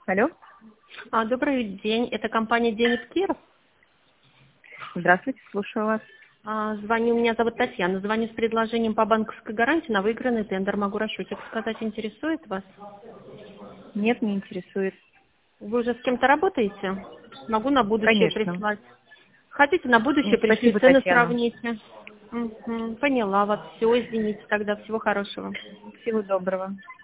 Алло. Добрый день, это компания «Денег Киров». Здравствуйте, слушаю вас. Меня зовут Татьяна, звоню с предложением по банковской гарантии на выигранный тендер. Могу расчетик сказать, интересует вас? Нет, не интересует. Вы уже с кем-то работаете? Могу на будущее Конечно. прислать. Хотите, на будущее Нет, пришлю, спасибо, цены Татьяна. сравните. Поняла вас. Все, извините тогда. Всего хорошего. Всего доброго.